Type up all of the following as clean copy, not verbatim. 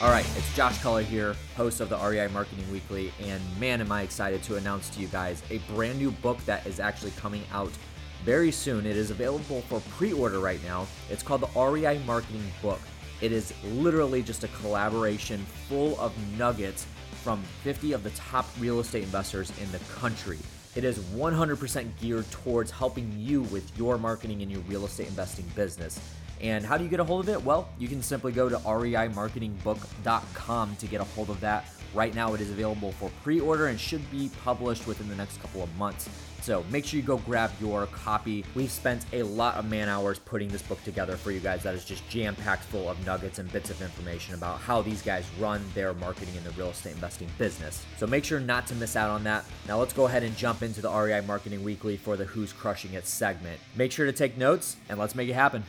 All right, it's Josh Culler here, host of the REI Marketing Weekly, and man, am I excited to announce to you guys a brand new book that is actually coming out very soon. It is available for pre-order right now. It's called the REI Marketing Book. It is literally just a collaboration full of nuggets from 50 of the top real estate investors in the country. It is 100% geared towards helping you with your marketing and your real estate investing business. And how do you get a hold of it? Well, you can simply go to reimarketingbook.com to get a hold of that. Right now, it is available for pre-order and should be published within the next couple of months. So make sure you go grab your copy. We've spent a lot of man hours putting this book together for you guys that is just jam-packed full of nuggets and bits of information about how these guys run their marketing in the real estate investing business. So make sure not to miss out on that. Now let's go ahead and jump into the REI Marketing Weekly for the Who's Crushing It segment. Make sure to take notes and let's make it happen.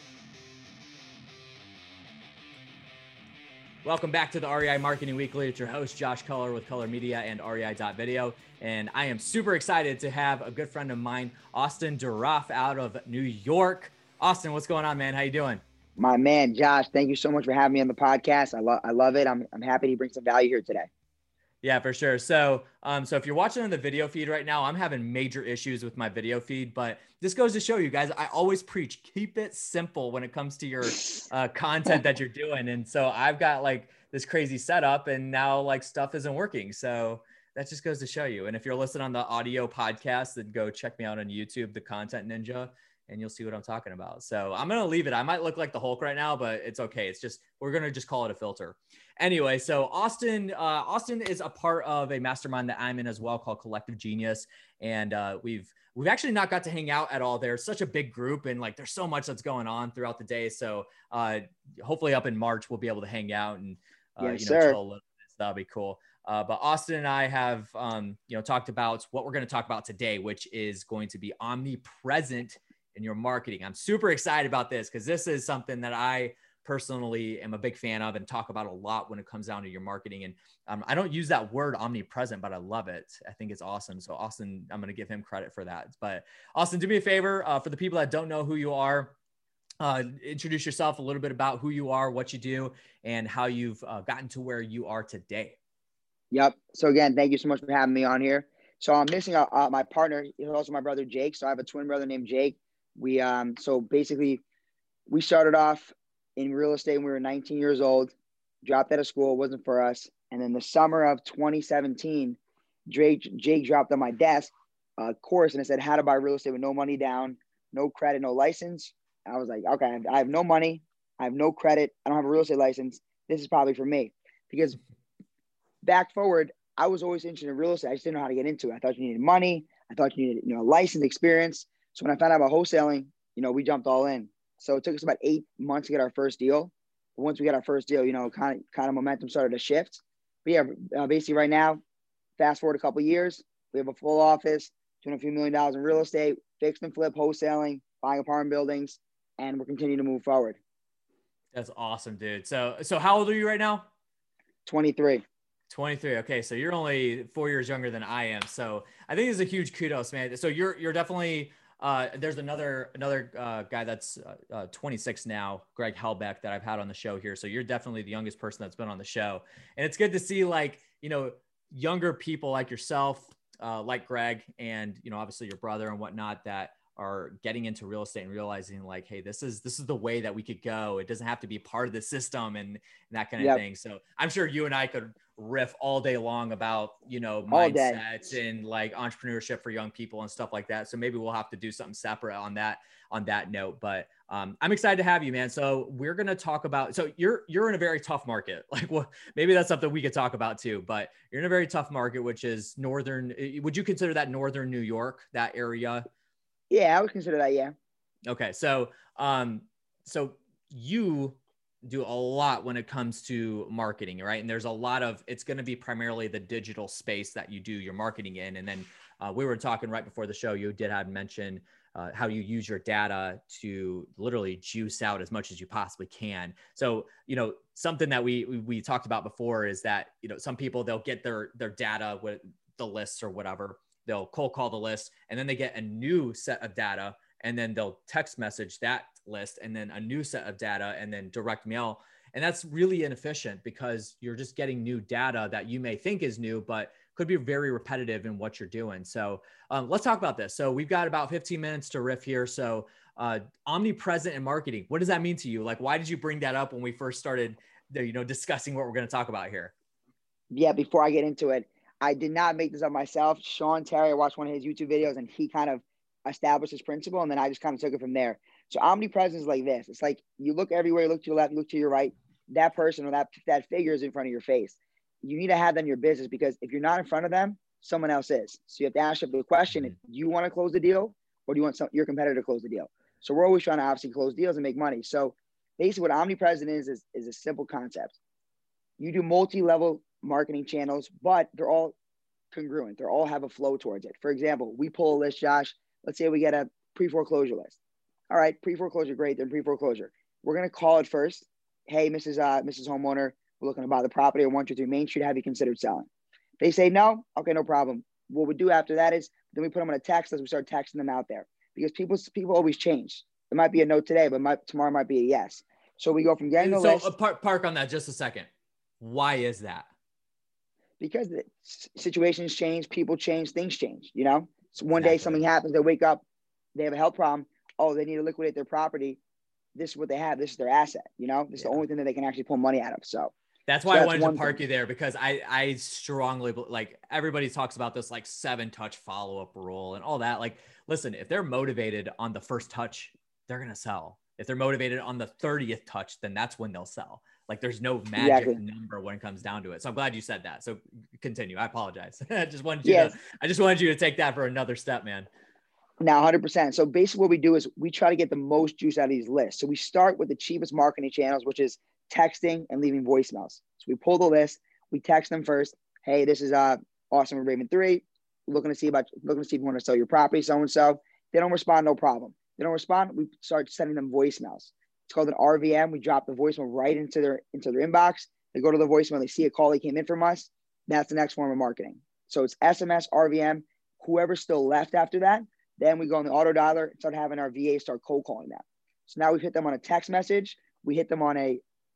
Welcome back to the REI Marketing Weekly. It's your host, Josh Culler with Culler Media and REI.video. And I am super excited to have a good friend of mine, Austin Duroff out of New York. Austin, what's going on, man? How you doing? My man, Josh, thank you so much for having me on the podcast. I love it. I'm happy to bring some value here today. Yeah, for sure. So if you're watching on the video feed right now, I'm having major issues with my video feed, but this goes to show you guys, I always preach, keep it simple when it comes to your content that you're doing. And so I've got like this crazy setup and now like stuff isn't working. So that just goes to show you. And if you're listening on the audio podcast, then go check me out on YouTube, The Content Ninja, and you'll see what I'm talking about. So I'm going to leave it. I might look like the Hulk right now, but it's okay. It's just, we're going to just call it a filter. Anyway, so Austin is a part of a mastermind that I'm in as well called Collective Genius. And we've actually not got to hang out at all. There's such a big group and like, there's so much that's going on throughout the day. So hopefully up in March, we'll be able to hang out and, chill a little bit. So that'll be cool. But Austin and I have, talked about what we're going to talk about today, which is going to be omnipresent in your marketing. I'm super excited about this because this is something that I personally am a big fan of and talk about a lot when it comes down to your marketing. And I don't use that word omnipresent, but I love it. I think it's awesome. So Austin, I'm going to give him credit for that. But Austin, do me a favor, for the people that don't know who you are, introduce yourself a little bit about who you are, what you do, and how you've gotten to where you are today. Yep. So again, thank you so much for having me on here. So I'm missing my partner. He's also my brother, Jake. So I have a twin brother named Jake. We started off in real estate when we were 19 years old, dropped out of school. It wasn't for us. And then the summer of 2017, Jake dropped on my desk a course and it said how to buy real estate with no money down, no credit, no license. I was like, okay, I have no money. I have no credit. I don't have a real estate license. This is probably for me. Because back forward, I was always interested in real estate. I just didn't know how to get into it. I thought you needed money. I thought you needed, license, experience. So when I found out about wholesaling, we jumped all in. So it took us about 8 months to get our first deal. But once we got our first deal, kind of momentum started to shift. But yeah, basically right now, fast forward a couple of years, we have a full office, doing a few $1 million in real estate, fixed and flip, wholesaling, buying apartment buildings, and we're continuing to move forward. That's awesome, dude. So how old are you right now? 23. 23. Okay. So you're only 4 years younger than I am. So I think it's a huge kudos, man. So you're definitely, there's another guy that's 26 now, Greg Helbeck, that I've had on the show here. So you're definitely the youngest person that's been on the show. And it's good to see younger people like yourself, like Greg and, obviously your brother and whatnot that are getting into real estate and realizing like, hey, this is the way that we could go. It doesn't have to be part of the system and that kind of thing. So I'm sure you and I could riff all day long about, mindsets and like entrepreneurship for young people and stuff like that. So maybe we'll have to do something separate on that note, but I'm excited to have you, man. So we're going to talk about, so you're in a very tough market. Like, well, maybe that's something we could talk about too, but you're in a very tough market, which is would you consider that Northern New York, that area? Yeah, I would consider that. Yeah. Okay. So you do a lot when it comes to marketing, right? And there's a lot of, it's going to be primarily the digital space that you do your marketing in. And then we were talking right before the show, you did have mentioned how you use your data to literally juice out as much as you possibly can. So, something that we talked about before is that, some people, they'll get their data with the lists or whatever. They'll cold call the list and then they get a new set of data and then they'll text message that list and then a new set of data and then direct mail. And that's really inefficient because you're just getting new data that you may think is new, but could be very repetitive in what you're doing. So let's talk about this. So we've got about 15 minutes to riff here. So omnipresent in marketing, what does that mean to you? Like, why did you bring that up when we first started, discussing what we're going to talk about here? Yeah, before I get into it, I did not make this up myself. Sean Terry, I watched one of his YouTube videos and he kind of established this principle, and then I just kind of took it from there. So omnipresence is like this. It's like you look everywhere, you look to your left, you look to your right. That person or that figure is in front of your face. You need to have them in your business, because if you're not in front of them, someone else is. So you have to ask the question, if you want to close the deal, or do you want your competitor to close the deal? So we're always trying to obviously close deals and make money. So basically what omnipresent is a simple concept. You do multi-level marketing channels, but they're all congruent. They all have a flow towards it. For example, we pull a list, Josh. Let's say we get a pre-foreclosure list. All right, pre-foreclosure, great. They're pre-foreclosure. We're going to call it first. Hey, Mrs. Homeowner, we're looking to buy the property on 123 Main Street. Have you considered selling? They say no. Okay, no problem. What we do after that is then we put them on a text list. We start texting them out there, because people always change. It might be a no today, but tomorrow might be a yes. So we go from getting the list. So park on that just a second. Why is that? Because the situations change, people change, things change, So one day something happens, they wake up, they have a health problem. Oh, they need to liquidate their property. This is what they have. This is their asset, This is the only thing that they can actually pull money out of. So that's why I wanted to park you there, because I strongly, like, everybody talks about this like 7-touch follow-up rule and all that. Like, listen, if they're motivated on the first touch, they're going to sell. If they're motivated on the 30th touch, then that's when they'll sell. Like, there's no magic number when it comes down to it. So I'm glad you said that. So continue. I apologize. I just wanted you to take that for another step, man. Now, 100%. So basically what we do is we try to get the most juice out of these lists. So we start with the cheapest marketing channels, which is texting and leaving voicemails. So we pull the list, we text them first. Hey, this is Austin with Raven 3. Looking to see if you want to sell your property, so-and-so. They don't respond, no problem. They don't respond, we start sending them voicemails. It's called an RVM. We drop the voicemail right into their inbox. They go to the voicemail, they see a call that came in from us. That's the next form of marketing. So it's SMS, RVM, whoever's still left after that. Then we go on the auto dialer and start having our VA start cold calling them. So now we hit them on a text message, we hit them on a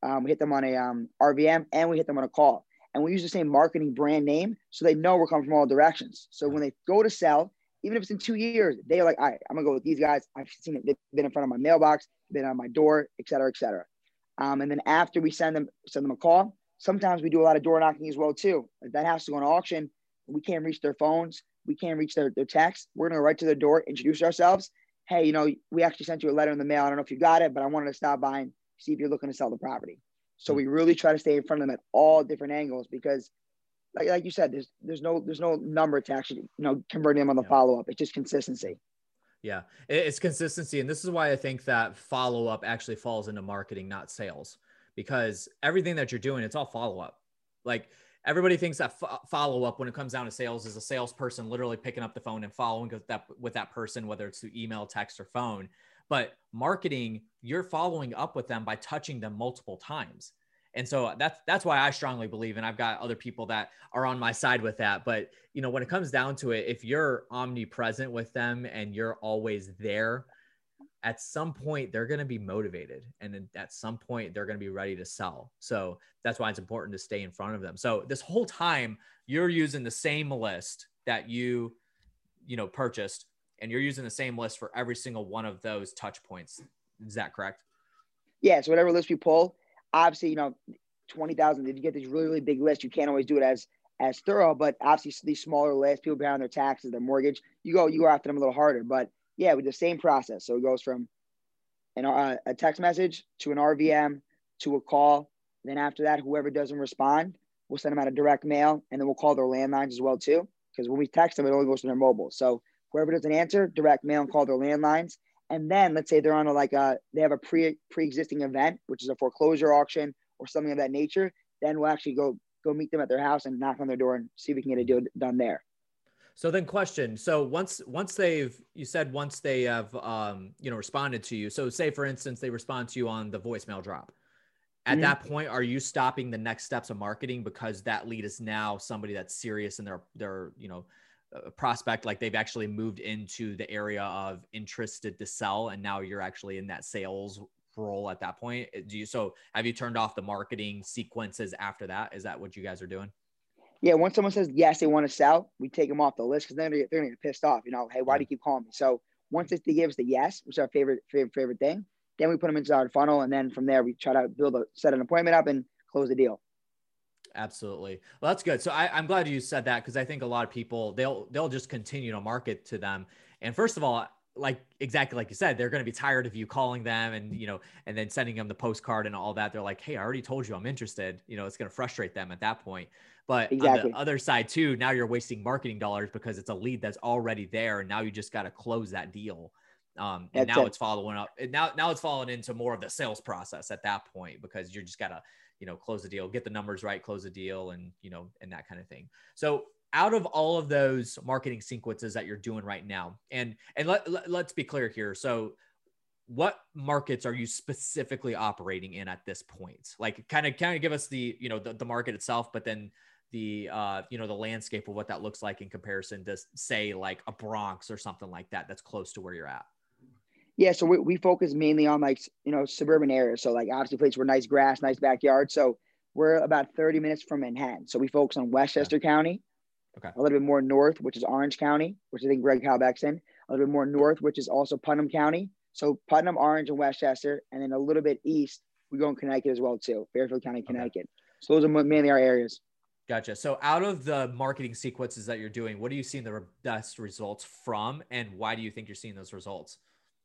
RVM, and we hit them on a call. And we use the same marketing brand name so they know we're coming from all directions. So when they go to sell, even if it's in 2 years, they're like, all right, I'm gonna go with these guys. I've seen it. They've been in front of my mailbox, been on my door, et cetera, et cetera. And then after we send them a call, sometimes we do a lot of door knocking as well too. If that has to go on auction, we can't reach their phones, we can't reach their texts. We're gonna go right to their door, introduce ourselves. Hey, we actually sent you a letter in the mail. I don't know if you got it, but I wanted to stop by and see if you're looking to sell the property. So we really try to stay in front of them at all different angles, because like you said, there's no number to actually, converting them on the follow-up. It's just consistency. Yeah, it's consistency. And this is why I think that follow-up actually falls into marketing, not sales, because everything that you're doing, it's all follow-up. Like, everybody thinks that follow-up when it comes down to sales is a salesperson literally picking up the phone and following with that person, whether it's through email, text, or phone. But marketing, you're following up with them by touching them multiple times. And so that's why I strongly believe, and I've got other people that are on my side with that. But, when it comes down to it, if you're omnipresent with them and you're always there, at some point they're going to be motivated. And then at some point they're going to be ready to sell. So that's why it's important to stay in front of them. So this whole time you're using the same list that you purchased, and you're using the same list for every single one of those touch points. Is that correct? Yeah. So whatever list we pull, obviously, 20,000, if you get this really, really big list, you can't always do it as thorough, but obviously these smaller lists, people behind their taxes, their mortgage, you go after them a little harder. But yeah, with the same process. So it goes from a text message to an RVM to a call. Then after that, whoever doesn't respond, we'll send them out a direct mail, and then we'll call their landlines as well too. Because when we text them, it only goes to their mobile. So whoever doesn't answer, direct mail and call their landlines. And then let's say they're on they have a pre-existing event, which is a foreclosure auction or something of that nature. Then we'll actually go meet them at their house and knock on their door and see if we can get a deal done there. So then question. So once they have, responded to you. So say for instance, they respond to you on the voicemail drop. At that point, are you stopping the next steps of marketing because that lead is now somebody that's serious in their prospect, like they've actually moved into the area of interested to sell, and now you're actually in that sales role at that point? So have you turned off the marketing sequences after that? Is that what you guys are doing? Yeah, once someone says yes, they want to sell, we take them off the list because they're gonna get pissed off. Hey, why do you keep calling me? So once they give us the yes, which is our favorite thing, then we put them into our funnel, and then from there we try to set an appointment up and close the deal. Absolutely. Well, that's good. So I'm glad you said that, because I think a lot of people, they'll just continue to market to them. And first of all, like exactly like you said, they're going to be tired of you calling them and, and then sending them the postcard and all that. They're like, hey, I already told you I'm interested. It's going to frustrate them at that point. But exactly. On the other side too, now you're wasting marketing dollars because it's a lead that's already there. And now you just got to close that deal. And now it's following up. Now it's falling into more of the sales process at that point, because you're just got to, close the deal, get the numbers right, close the deal, and, and that kind of thing. So out of all of those marketing sequences that you're doing right now, and let's be clear here. So what markets are you specifically operating in at this point? Like kind of give us the, the market itself, but then the, the landscape of what that looks like in comparison to, say, like a Bronx or something like that, that's close to where you're at. Yeah, so we focus mainly on suburban areas. So like obviously places where nice grass, nice backyard. So we're about 30 minutes from Manhattan. So we focus on Westchester County, a little bit more north, which is Orange County, which I think Greg Halbeck's in. A little bit more north, which is also Putnam County. So Putnam, Orange, and Westchester, and then a little bit east, we go in Connecticut as well too, Fairfield County, Connecticut. So those are mainly our areas. Gotcha. So out of the marketing sequences that you're doing, what are you seeing the best results from, and why do you think you're seeing those results?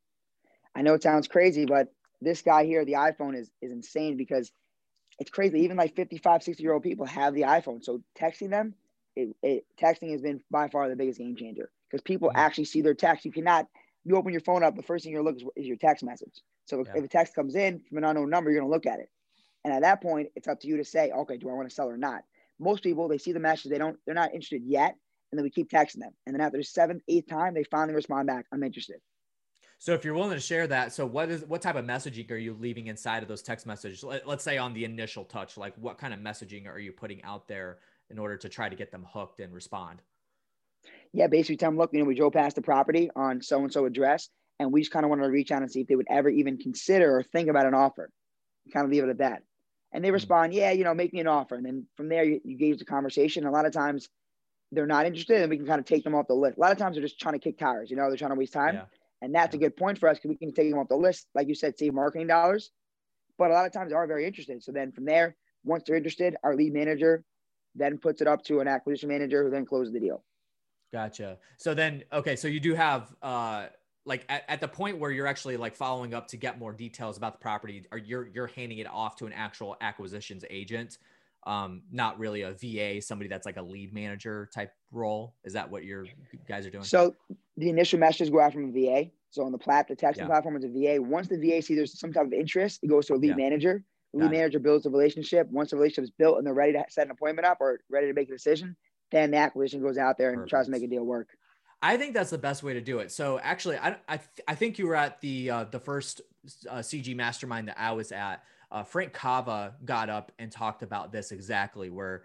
I know it sounds crazy, but this guy here, the iPhone is insane, because it's crazy. Even like 55, 60-year-old people have the iPhone. So texting them, texting has been by far the biggest game changer, because people actually see their text. You open your phone up, the first thing you're looking is your text message. So if a text comes in from an unknown number, you're going to look at it. And at that point, it's up to you to say, okay, do I want to sell or not? Most people, they see the message, they're not interested yet. And then we keep texting them. And then after the 7th, 8th time, they finally respond back, I'm interested. So if you're willing to share that, so what type of messaging are you leaving inside of those text messages? Let's say on the initial touch, like what kind of messaging are you putting out there in order to try to get them hooked and respond? Yeah, basically tell them, look, we drove past the property on so-and-so address, and we just kind of wanted to reach out and see if they would ever even consider or think about an offer. Kind of leave it at that. And they respond, yeah, make me an offer. And then from there, you gauge the conversation. A lot of times they're not interested, and we can kind of take them off the list. A lot of times they're just trying to kick tires, they're trying to waste time. Yeah. And that's a good point for us, because we can take them off the list. Like you said, save marketing dollars. But a lot of times they are very interested. So then from there, once they're interested, our lead manager then puts it up to an acquisition manager who then closes the deal. Gotcha. So then, okay. So you do have, like at the point where you're actually like following up to get more details about the property, or you're handing it off to an actual acquisitions agent, not really a VA, somebody that's like a lead manager type role. Is that what you guys are doing? So the initial messages go out from a VA. So on the texting platform is a VA. Once the VA sees there's some type of interest, it goes to a lead manager. The lead manager builds the relationship. Once the relationship is built and they're ready to set an appointment up or ready to make a decision, then the acquisition goes out there and tries to make a deal work. I think that's the best way to do it. So actually, I think you were at the first CG mastermind that I was at. Frank Cava got up and talked about this exactly, where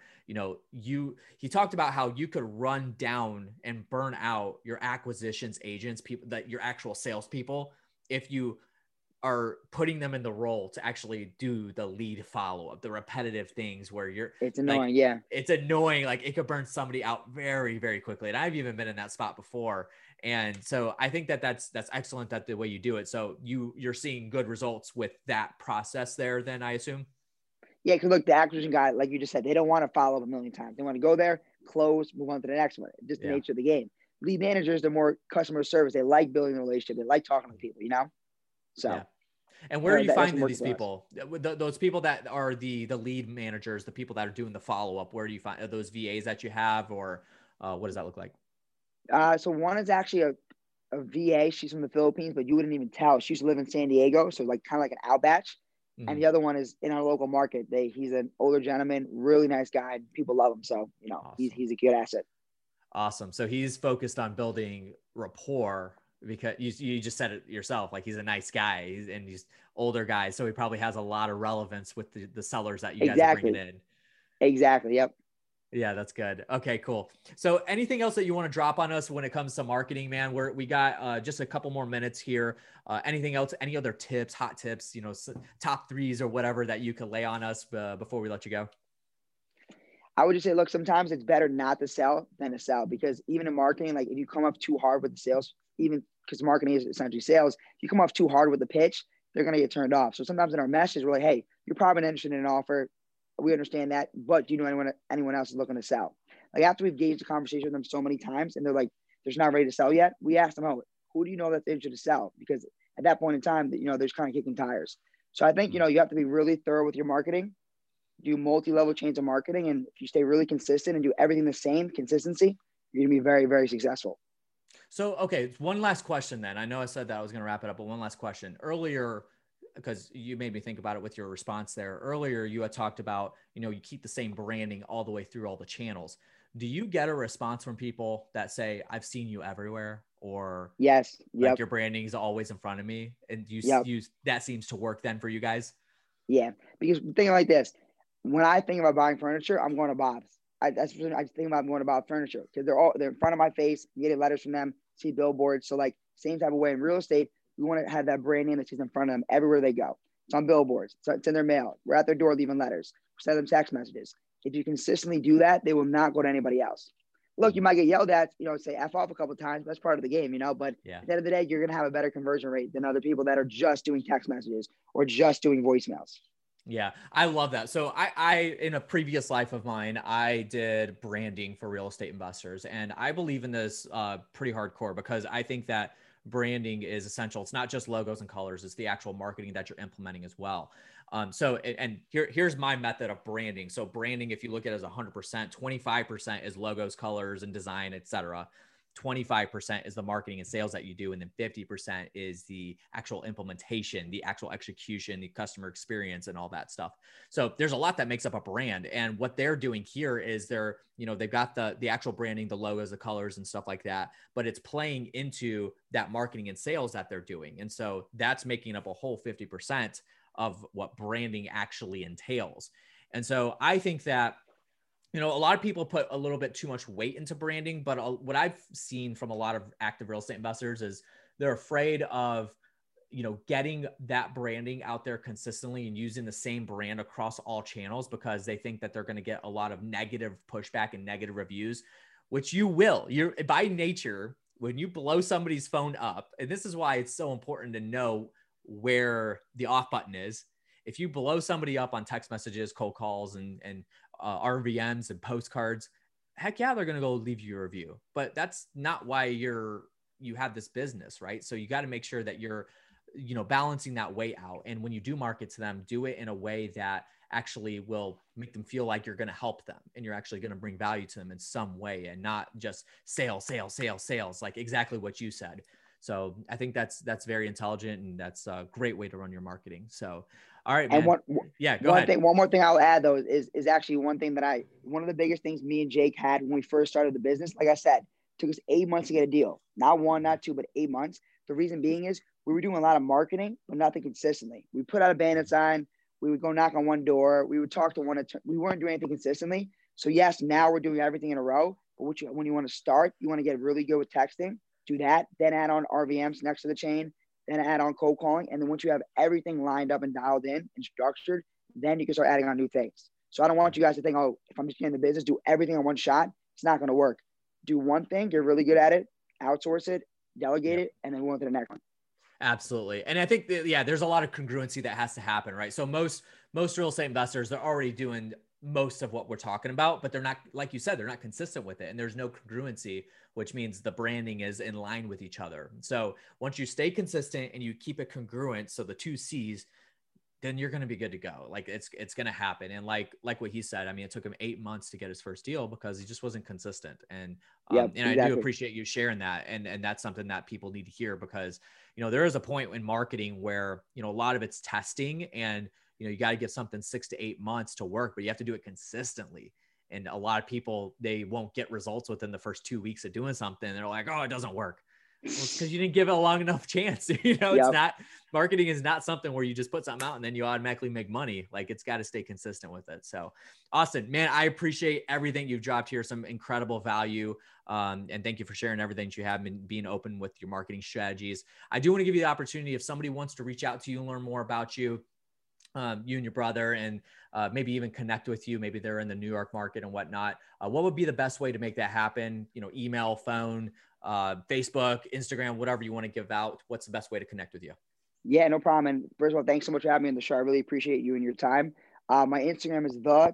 he talked about how you could run down and burn out your acquisitions agents, people that your actual salespeople, if you are putting them in the role to actually do the lead follow-up, the repetitive things where it's annoying. Like, it's annoying. Like it could burn somebody out very, very quickly. And I've even been in that spot before. And so I think that's excellent, that the way you do it. So you're seeing good results with that process there, then I assume. Yeah. Cause look, the acquisition guy, like you just said, they don't want to follow up a million times. They want to go there, close, move on to the next one. Just the nature of the game. Lead managers, they're more customer service. They like building a relationship. They like talking to people, So. Yeah. And where are you finding these people? Those people that are the lead managers, the people that are doing the follow-up, where do you find those VAs that you have, or what does that look like? So one is actually a VA. She's from the Philippines, but you wouldn't even tell. She used to live in San Diego. So like kind of like an outbatch. Mm-hmm. And the other one is in our local market. He's an older gentleman, really nice guy. People love him. So, awesome. He's a good asset. Awesome. So he's focused on building rapport, because you just said it yourself, like he's a nice guy, he's older guy, so he probably has a lot of relevance with the sellers that you guys are bringing in. Exactly. Yep. Yeah, that's good. Okay, cool. So anything else that you want to drop on us when it comes to marketing, man? We got just a couple more minutes here. Anything else, any other tips, hot tips, top threes or whatever that you could lay on us before we let you go? I would just say, look, sometimes it's better not to sell than to sell, because even in marketing, like if you come off too hard with the sales, even because marketing is essentially sales, if you come off too hard with the pitch, they're going to get turned off. So sometimes in our message, we're like, hey, you're probably not interested in an offer. We understand that, but do you know anyone else is looking to sell? Like after we've gauged the conversation with them so many times and they're like, they're not ready to sell yet, we ask them, oh, who do you know that's interested to sell? Because at that point in time, they're just kind of kicking tires. So I think, you have to be really thorough with your marketing, do multi-level chains of marketing. And if you stay really consistent and do everything the same, consistency, you're going to be very, very successful. So, okay, one last question then. I know I said that I was going to wrap it up, but one last question. Earlier, because you made me think about it with your response there. Earlier, you had talked about, you keep the same branding all the way through all the channels. Do you get a response from people that say, I've seen you everywhere, or Yes. like Yep. your branding is always in front of me? And you Yep. use that seems to work then for you guys? Yeah. Because think like this, when I think about buying furniture, I'm going to Bob's. I just think about going to Bob's Furniture because they're in front of my face. I'm getting letters from them, see billboards. So like same type of way in real estate, we want to have that brand name that's in front of them everywhere they go. It's on billboards. It's in their mail. We're at their door leaving letters. We send them text messages. If you consistently do that, they will not go to anybody else. Look, you might get yelled at, say F off a couple of times. That's part of the game, but Yeah. at the end of the day, you're going to have a better conversion rate than other people that are just doing text messages or just doing voicemails. Yeah, I love that. So I in a previous life of mine, I did branding for real estate investors, and I believe in this pretty hardcore because I think that branding is essential. It's not just logos and colors; it's the actual marketing that you're implementing as well. And here's my method of branding. So branding, if you look at it as 100%, 25% is logos, colors, and design, etc. 25% is the marketing and sales that you do. And then 50% is the actual implementation, the actual execution, the customer experience, and all that stuff. So there's a lot that makes up a brand. And what they're doing here is they've got the actual branding, the logos, the colors and stuff like that, but it's playing into that marketing and sales that they're doing. And so that's making up a whole 50% of what branding actually entails. And so I think that a lot of people put a little bit too much weight into branding, but what I've seen from a lot of active real estate investors is they're afraid of, getting that branding out there consistently and using the same brand across all channels because they think that they're going to get a lot of negative pushback and negative reviews, which you will. You're by nature, when you blow somebody's phone up, and this is why it's so important to know where the off button is. If you blow somebody up on text messages, cold calls, and RVMs and postcards, heck yeah, they're going to go leave you a review. But that's not why you have this business, right? So you got to make sure that you're, balancing that way out. And when you do market to them, do it in a way that actually will make them feel like you're going to help them and you're actually going to bring value to them in some way and not just sales, like exactly what you said. So I think that's very intelligent and that's a great way to run your marketing. So, all right, man. And go ahead. One more thing I'll add though is actually one thing that one of the biggest things me and Jake had when we first started the business. Like I said, it took us 8 months to get a deal. Not one, not two, but 8 months. The reason being is we were doing a lot of marketing, but nothing consistently. We put out a bandit sign. We would go knock on one door. We would talk to one. We weren't doing anything consistently. So yes, now we're doing everything in a row. But when you want to start, you want to get really good with texting. Do that, then add on RVMs next to the chain, then add on cold calling. And then once you have everything lined up and dialed in and structured, then you can start adding on new things. So I don't want you guys to think, oh, if I'm just getting the business, do everything in one shot. It's not going to work. Do one thing, get really good at it, outsource it, delegate it, and then move on to the next one. Absolutely. And I think there's a lot of congruency that has to happen, right? So most real estate investors, they're already doing most of what we're talking about, but they're not, like you said, they're not consistent with it. And there's no congruency, which means the branding is in line with each other. So once you stay consistent and you keep it congruent, so the two C's, then you're going to be good to go. Like it's going to happen. And like what he said, I mean, it took him 8 months to get his first deal because he just wasn't consistent. And, exactly. I do appreciate you sharing that. And that's something that people need to hear because, there is a point in marketing where, a lot of it's testing and, you got to give something 6 to 8 months to work, but you have to do it consistently. And a lot of people, they won't get results within the first 2 weeks of doing something. They're like, oh, it doesn't work. it's because you didn't give it a long enough chance. You know, it's not, marketing is not something where you just put something out and then you automatically make money. Like, it's got to stay consistent with it. So Austin, man, I appreciate everything you've dropped here. Some incredible value. And thank you for sharing everything that you have and being open with your marketing strategies. I do want to give you the opportunity, if somebody wants to reach out to you and learn more about you, you and your brother, and maybe even connect with you, maybe they're in the New York market and whatnot, what would be the best way to make that happen? You know, email, phone, Facebook, Instagram, whatever you want to give out. What's the best way to connect with you? Yeah, no problem. And first of all, thanks so much for having me on the show. I really appreciate you and your time. My Instagram is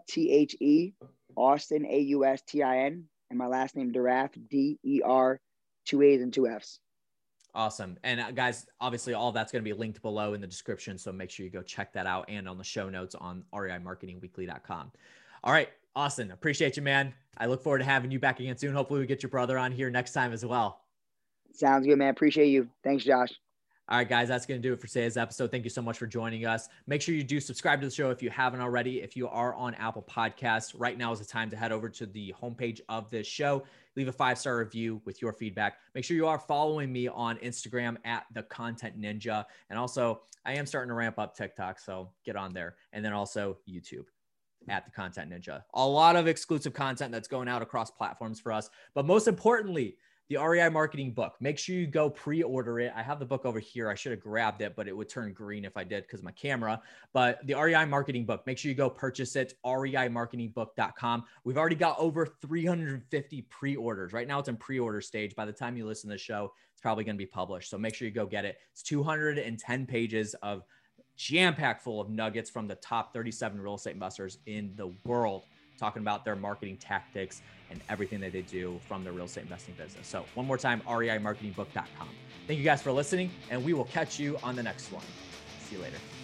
THE Austin, AUSTIN, and my last name Derath, DER, 2 A's and 2 F's. Awesome. And guys, obviously all that's going to be linked below in the description. So make sure you go check that out, and on the show notes on reimarketingweekly.com. All right, Austin, appreciate you, man. I look forward to having you back again soon. Hopefully we get your brother on here next time as well. Sounds good, man. Appreciate you. Thanks, Josh. All right, guys, that's going to do it for today's episode. Thank you so much for joining us. Make sure you do subscribe to the show if you haven't already. If you are on Apple Podcasts, right now is the time to head over to the homepage of this show. Leave a 5-star review with your feedback. Make sure you are following me on Instagram at The Content Ninja. And also, I am starting to ramp up TikTok, so get on there. And then also YouTube at The Content Ninja. A lot of exclusive content that's going out across platforms for us. But most importantly, the REI marketing book. Make sure you go pre-order it. I have the book over here. I should have grabbed it, but it would turn green if I did because of my camera. But the REI marketing book, make sure you go purchase it, reimarketingbook.com. We've already got over 350 pre-orders. Right now it's in pre-order stage. By the time you listen to the show, it's probably going to be published. So make sure you go get it. It's 210 pages of jam-packed full of nuggets from the top 37 real estate investors in the world, talking about their marketing tactics and everything that they do from the real estate investing business. So one more time, reimarketingbook.com. Thank you guys for listening, and we will catch you on the next one. See you later.